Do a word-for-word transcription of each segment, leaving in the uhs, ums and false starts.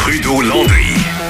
Trudeau-Landry.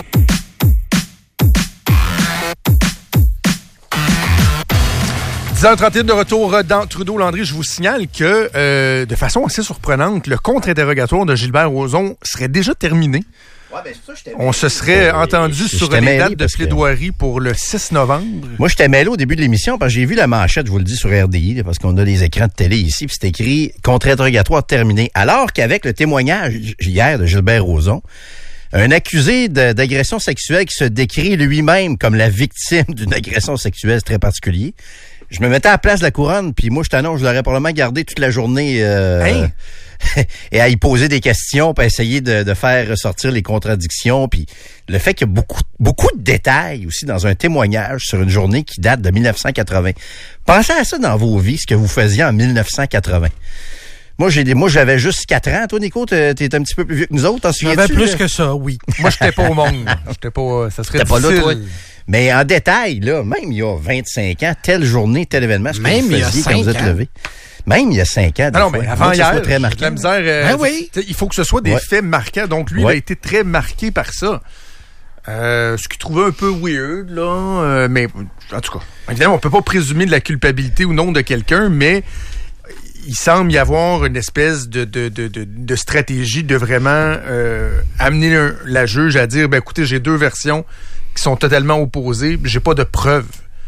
dix heures trente et un de retour dans Trudeau-Landry. Je vous signale que, euh, de façon assez surprenante, le contre-interrogatoire de Gilbert Rozon serait déjà terminé. Ouais, ben, ça, On se serait euh, entendu sur les dates de plaidoirie que... pour le six novembre. Moi, j'étais mêlé au début de l'émission parce que j'ai vu la manchette, je vous le dis, sur R D I, là, parce qu'on a les écrans de télé ici, puis c'est écrit « Contre-interrogatoire terminé ». Alors qu'avec le témoignage hier de Gilbert Rozon, un accusé de, d'agression sexuelle qui se décrit lui-même comme la victime d'une agression sexuelle très particulière, je me mettais à la place de la couronne, puis moi, je t'annonce, je l'aurais probablement gardé toute la journée euh, hein? et à y poser des questions, puis à essayer de, de faire ressortir les contradictions, puis le fait qu'il y a beaucoup, beaucoup de détails aussi dans un témoignage sur une journée qui date de dix-neuf cent quatre-vingts. Pensez à ça dans vos vies, ce que vous faisiez en dix-neuf cent quatre-vingts. Moi, j'ai des, moi, j'avais juste quatre ans. Toi, Nico, t'es, t'es un petit peu plus vieux que nous autres. T'en souviens-tu? J'avais plus que ça, oui. Moi, j'étais pas au monde. J'étais pas, ça serait difficile. Pas là, toi. Mais en détail, là, même il y a vingt-cinq ans, telle journée, tel événement, ce que même vous faisiez quand vous êtes levé. Même il y a cinq ans. Ah non, mais avant hier, très marqué. La misère, euh, ah oui. Il faut que ce soit des ouais. faits marquants. Donc, lui, ouais. il a été très marqué par ça. Euh, ce qu'il trouvait un peu weird, là. Euh, mais, en tout cas, évidemment, on peut pas présumer de la culpabilité ou non de quelqu'un, mais il semble y avoir une espèce de, de, de, de, de stratégie de vraiment euh, amener un, la juge à dire, ben écoutez, j'ai deux versions qui sont totalement opposées, j'ai pas de preuves.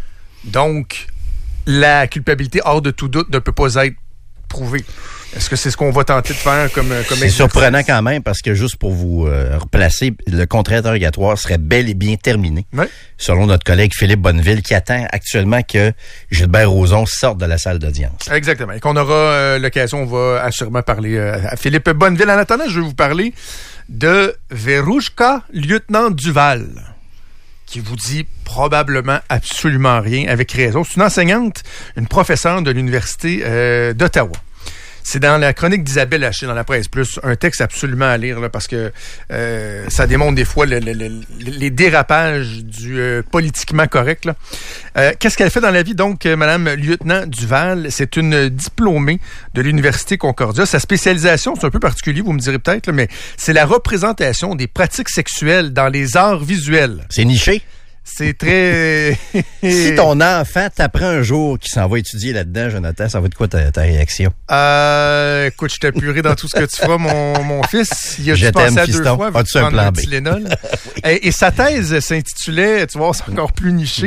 Donc, la culpabilité, hors de tout doute, ne peut pas être prouvée. Est-ce que c'est ce qu'on va tenter de faire comme, comme C'est exercice? Surprenant quand même, parce que juste pour vous euh, replacer, le contre-interrogatoire serait bel et bien terminé, oui. selon notre collègue Philippe Bonneville, qui attend actuellement que Gilbert Rozon sorte de la salle d'audience. Exactement. Et qu'on aura euh, l'occasion, on va assurément parler euh, à Philippe Bonneville. En attendant, je vais vous parler de Verouchka, lieutenant Duval, qui vous dit probablement absolument rien, avec raison. C'est une enseignante, une professeure de l'Université euh, d'Ottawa. C'est dans la chronique d'Isabelle Haché, dans la Presse Plus, un texte absolument à lire, là, parce que euh, ça démontre des fois le, le, le, les dérapages du euh, politiquement correct. Là. Euh, qu'est-ce qu'elle fait dans la vie? Donc, euh, Madame Lieutenant Duval, c'est une diplômée de l'Université Concordia. Sa spécialisation, c'est un peu particulier, vous me direz peut-être, là, mais c'est la représentation des pratiques sexuelles dans les arts visuels. C'est niché? C'est très... Si ton enfant t'apprend un jour qu'il s'en va étudier là-dedans, Jonathan, ça va être quoi ta, ta réaction? Euh, écoute, je t'appuierai dans tout ce que tu feras, mon, mon fils. Il a je pensé à deux fiston. fois. As-tu un plan B? Oui. et, et sa thèse s'intitulait, tu vois, c'est encore plus niché,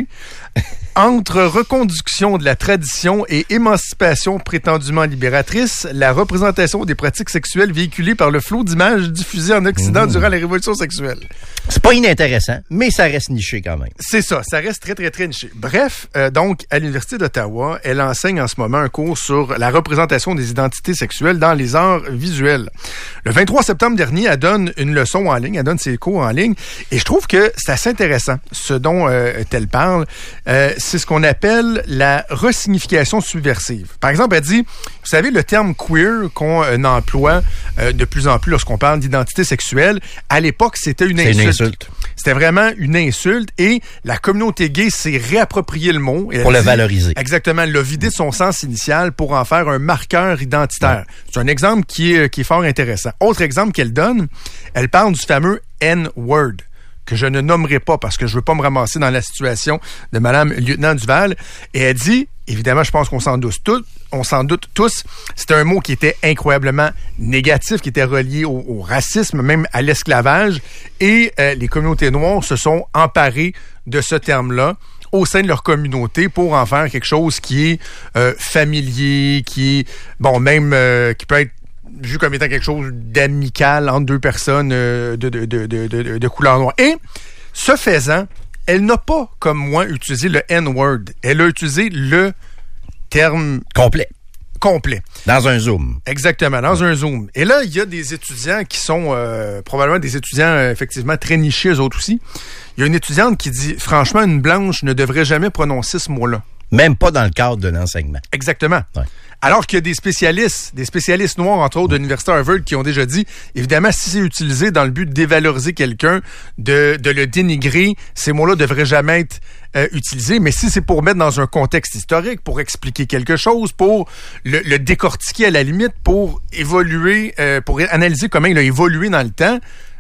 entre reconduction de la tradition et émancipation prétendument libératrice, la représentation des pratiques sexuelles véhiculées par le flot d'images diffusées en Occident mmh. durant la révolution sexuelle. C'est pas inintéressant, mais ça reste niché quand même. C'est ça, ça reste très, très, très niché. Bref, euh, donc, à l'Université d'Ottawa, elle enseigne en ce moment un cours sur la représentation des identités sexuelles dans les arts visuels. Le vingt-trois septembre dernier, elle donne une leçon en ligne, elle donne ses cours en ligne, et je trouve que c'est assez intéressant, ce dont euh, elle parle. Euh, c'est ce qu'on appelle la resignification subversive. Par exemple, elle dit, vous savez, le terme queer qu'on euh, emploie euh, de plus en plus lorsqu'on parle d'identité sexuelle, à l'époque, c'était une insulte. Une insulte. C'était vraiment une insulte et la communauté gay s'est réapproprié le mot. Pour le dit, valoriser. Exactement, l'a vidé de son sens initial pour en faire un marqueur identitaire. Ouais. C'est un exemple qui est, qui est fort intéressant. Autre exemple qu'elle donne, elle parle du fameux N-word, que je ne nommerai pas parce que je veux pas me ramasser dans la situation de Madame Lieutenant Duval. Et elle dit, évidemment, je pense qu'on s'en doute tous, on s'en doute tous, c'était un mot qui était incroyablement négatif, qui était relié au, au racisme, même à l'esclavage. Et euh, les communautés noires se sont emparées de ce terme-là au sein de leur communauté pour en faire quelque chose qui est euh, familier, qui est, bon, même, euh, qui peut être vu comme étant quelque chose d'amical entre deux personnes euh, de, de, de, de, de, de couleur noire. Et, ce faisant, elle n'a pas, comme moi, utilisé le N-word. Elle a utilisé le terme... Complet. Complet. Dans un Zoom. Exactement, dans un Zoom. Et là, il y a des étudiants qui sont euh, probablement des étudiants euh, effectivement très nichés, eux autres aussi. Il y a une étudiante qui dit, franchement, une blanche ne devrait jamais prononcer ce mot-là. Même pas dans le cadre de l'enseignement. Exactement. Ouais. Alors qu'il y a des spécialistes, des spécialistes noirs, entre autres, de l'Université Harvard, qui ont déjà dit, évidemment, si c'est utilisé dans le but de dévaloriser quelqu'un, de, de le dénigrer, ces mots-là devraient jamais être euh, utilisés. Mais si c'est pour mettre dans un contexte historique, pour expliquer quelque chose, pour le, le décortiquer à la limite, pour évoluer, euh, pour analyser comment il a évolué dans le temps,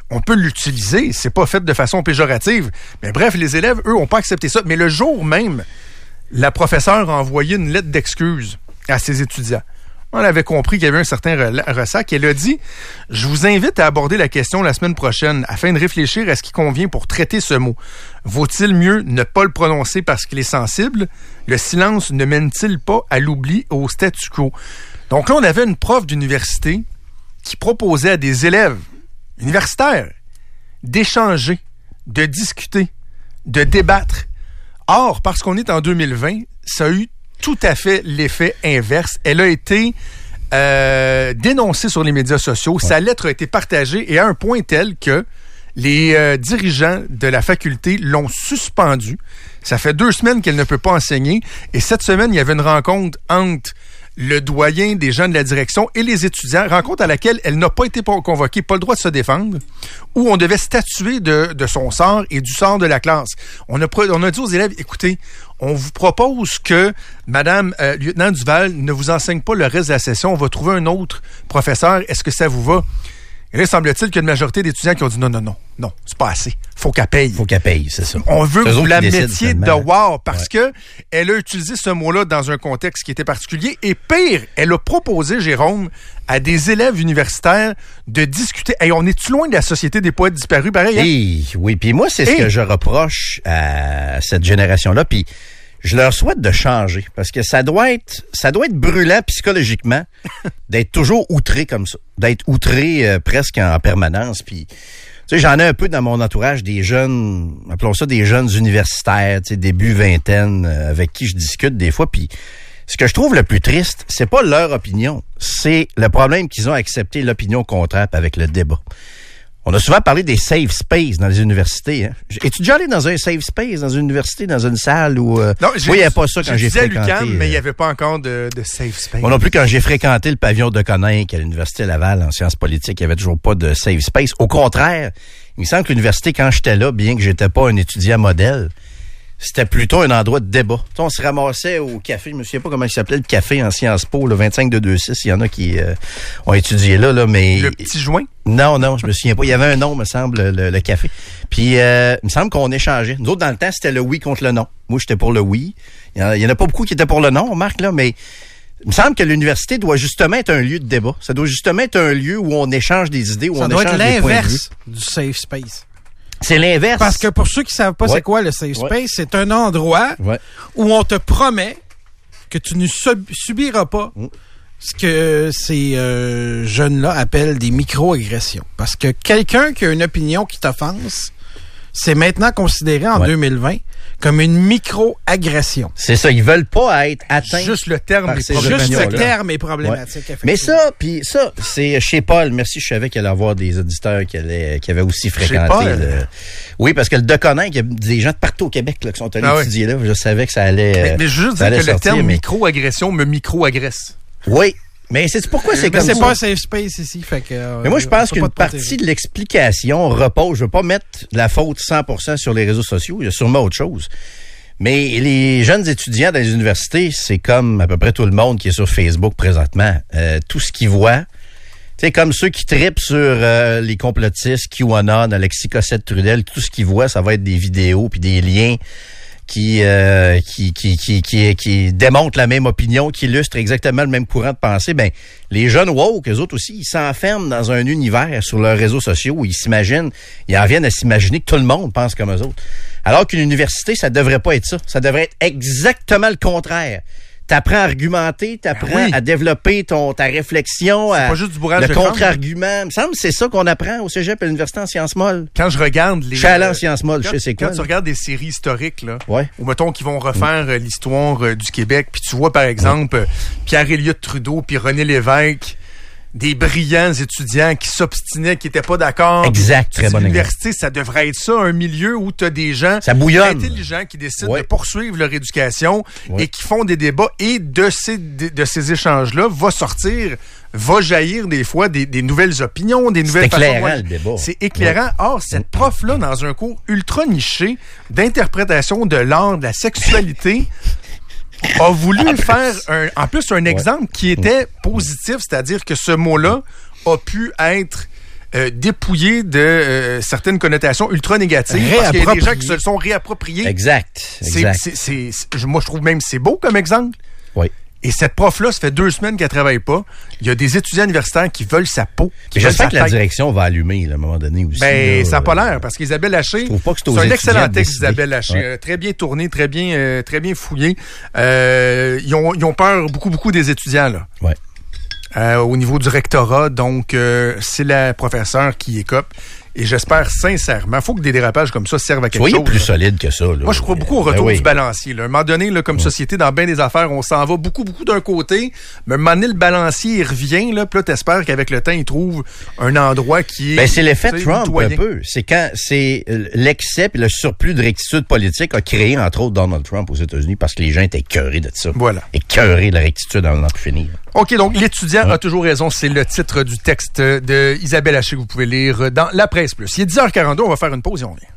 on peut l'utiliser. C'est pas fait de façon péjorative. Mais bref, les élèves, eux, ont pas accepté ça. Mais le jour même, la professeure a envoyé une lettre d'excuse à ses étudiants. On avait compris qu'il y avait un certain ressac. Elle a dit « Je vous invite à aborder la question la semaine prochaine afin de réfléchir à ce qui convient pour traiter ce mot. Vaut-il mieux ne pas le prononcer parce qu'il est sensible? Le silence ne mène-t-il pas à l'oubli et au statu quo? » Donc là, on avait une prof d'université qui proposait à des élèves universitaires d'échanger, de discuter, de débattre. Or, parce qu'on est en deux mille vingt, ça a eu tout à fait l'effet inverse. Elle a été euh, dénoncée sur les médias sociaux. Ouais. Sa lettre a été partagée et à un point tel que les euh, dirigeants de la faculté l'ont suspendue. Ça fait deux semaines qu'elle ne peut pas enseigner. Et cette semaine, il y avait une rencontre entre le doyen des gens de la direction et les étudiants, rencontre à laquelle elle n'a pas été convoquée, pas le droit de se défendre, où on devait statuer de, de son sort et du sort de la classe. On a, on a dit aux élèves, écoutez, on vous propose que Madame euh, Lieutenant Duval ne vous enseigne pas le reste de la session, on va trouver un autre professeur, est-ce que ça vous va? Et là, semble-t-il qu'il y a une majorité d'étudiants qui ont dit non, non, non, non, c'est pas assez. Faut qu'elle paye. Faut qu'elle paye, c'est ça. On veut que vous la mettiez dehors parce ouais. que elle a utilisé ce mot-là dans un contexte qui était particulier. Et pire, elle a proposé, Jérôme, à des élèves universitaires de discuter. Hey, on est-tu loin de la société des poètes disparus, pareil? Hein? Et, oui, puis moi, c'est ce hey. que je reproche à cette génération-là. Puis je leur souhaite de changer parce que ça doit être ça doit être brûlant psychologiquement d'être toujours outré comme ça, d'être outré euh, presque en permanence. Puis tu sais, j'en ai un peu dans mon entourage des jeunes, appelons ça des jeunes universitaires, tu sais, début vingtaine, euh, avec qui je discute des fois. Puis ce que je trouve le plus triste, c'est pas leur opinion, c'est le problème qu'ils ont accepté l'opinion contraire avec le débat. On a souvent parlé des safe space dans les universités. Hein? Es-tu déjà allé dans un safe space, dans une université, dans une salle où... Euh... Non, j'ai, oui, il n'y avait pas ça quand j'ai fréquenté. À l'U Q A M, euh... mais il n'y avait pas encore de, de safe space. Moi non plus, quand j'ai fréquenté le pavillon de Coninck à l'Université Laval en sciences politiques, il n'y avait toujours pas de safe space. Au contraire, il me semble que l'université, quand j'étais là, bien que j'étais pas un étudiant modèle, c'était plutôt un endroit de débat. T'sais, on se ramassait au café, je me souviens pas comment il s'appelait, le café en Sciences Po, le vingt-cinq deux deux six, il y en a qui euh, ont étudié là, là, mais... Le petit joint? Non, non, je me souviens pas. Il y avait un nom, me semble, le, le café. Puis, euh, il me semble qu'on échangeait. Nous autres, dans le temps, c'était le oui contre le non. Moi, j'étais pour le oui. Il y en a, il y en a pas beaucoup qui étaient pour le non, Marc, là, mais il me semble que l'université doit justement être un lieu de débat. Ça doit justement être un lieu où on échange des idées, où ça on doit échange être des points de vue. l'inverse du safe space. C'est l'inverse. Parce que pour ceux qui savent pas ouais. c'est quoi le safe space, ouais. c'est un endroit ouais. où on te promet que tu ne sub- subiras pas mm. ce que ces euh, jeunes-là appellent des micro-agressions. Parce que quelqu'un qui a une opinion qui t'offense, c'est maintenant considéré en ouais. deux mille vingt comme une micro-agression. C'est ça, ils veulent pas être atteints. Juste le terme est problématique. Juste le terme est problématique. Ouais. Mais ça, puis ça, c'est chez Paul. Merci, je savais qu'il allait avoir des auditeurs qui, allaient, qui avaient aussi fréquenté. Le... Oui, parce que le Deconinck, il y a des gens de partout au Québec là, qui sont allés ah étudier oui. là. Je savais que ça allait. Mais, mais je veux juste dire que sortir, le terme mais... micro-agression me micro-agresse. Oui. Mais c'est pourquoi c'est mais comme c'est ça. pas un safe space ici, fait que. Euh, mais moi je pense qu'une partie de l'explication repose. Je veux pas mettre la faute cent pour cent sur les réseaux sociaux. Il y a sûrement autre chose. Mais les jeunes étudiants dans les universités, c'est comme à peu près tout le monde qui est sur Facebook présentement. Euh, tout ce qu'ils voient, tu sais, comme ceux qui tripent sur euh, les complotistes, QAnon, Alexis Cossette-Trudel, tout ce qu'ils voient, ça va être des vidéos puis des liens qui, euh, qui, qui, qui, qui, qui démontrent la même opinion, qui illustrent exactement le même courant de pensée. Ben, les jeunes woke, eux autres aussi, ils s'enferment dans un univers sur leurs réseaux sociaux où ils s'imaginent, ils en viennent à s'imaginer que tout le monde pense comme eux autres. Alors qu'une université, ça devrait pas être ça. Ça devrait être exactement le contraire. T'apprends à argumenter, t'apprends ben oui. à développer ton ta réflexion, c'est à, pas juste du bourrage le de contre-argument. Il me semble que c'est ça qu'on apprend au cégep et à l'université en sciences molles. Quand je regarde les... Je suis allé en sciences molles, je sais c'est quoi. Quand là. Tu regardes des séries historiques, là, ouais. ou mettons qu'ils vont refaire mmh. l'histoire euh, du Québec, puis tu vois par exemple mmh. Pierre Elliott Trudeau puis René Lévesque, des brillants étudiants qui s'obstinaient, qui n'étaient pas d'accord. Exact, très bon l'université, ça devrait être ça, un milieu où tu as des gens ça bouillonne. intelligents qui décident ouais. de poursuivre leur éducation ouais. et qui font des débats. Et de ces, de, de ces échanges-là va sortir, va jaillir des fois des, des nouvelles opinions, des nouvelles façons. C'est éclairant, de... le débat. C'est éclairant. Or, ouais. cette prof-là, dans un cours ultra niché d'interprétation de l'art, de la sexualité... a voulu en faire un, en plus un exemple ouais. qui était positif, c'est-à-dire que ce mot-là a pu être euh, dépouillé de euh, certaines connotations ultra négatives. Parce qu'il y a des gens qui se le sont réappropriés. Exact. exact. C'est, c'est, c'est, moi, je trouve même c'est beau comme exemple. Oui. Et cette prof-là, ça fait deux semaines qu'elle travaille pas. Il y a des étudiants universitaires qui veulent sa peau. J'espère que la direction va allumer là, à un moment donné aussi. Ben, là, ça n'a pas euh, l'air, parce qu'Isabelle Haché, je trouve pas que c'est, c'est un excellent texte décider. d'Isabelle Haché. Ouais. Euh, très bien tourné, très bien, euh, très bien fouillé. Euh, ils, ont, ils ont peur beaucoup, beaucoup des étudiants, là. Ouais. Euh, au niveau du rectorat, donc euh, c'est la professeure qui écope. Et j'espère sincèrement, il faut que des dérapages comme ça servent à quelque Soyez chose. plus là. solide que ça. Là. Moi, je crois beaucoup au retour ben oui. du balancier. Là. À un moment donné, là, comme ouais. société, dans bien des affaires, on s'en va beaucoup, beaucoup d'un côté. Mais à un moment donné, le balancier, il revient. Là, puis là, t'espères qu'avec le temps, il trouve un endroit qui est... Ben, c'est l'effet Trump, mitoyen. un peu. C'est quand c'est l'excès et le surplus de rectitude politique a créé, entre autres, Donald Trump aux États-Unis parce que les gens étaient écœurés de ça. Voilà. Écœurés de la rectitude en n'en plus finir. OK, donc, l'étudiant ouais. a toujours raison. C'est le titre du texte de Isabelle Haché que vous pouvez lire dans La Presse Plus. Il est dix heures quarante-deux, on va faire une pause et on revient.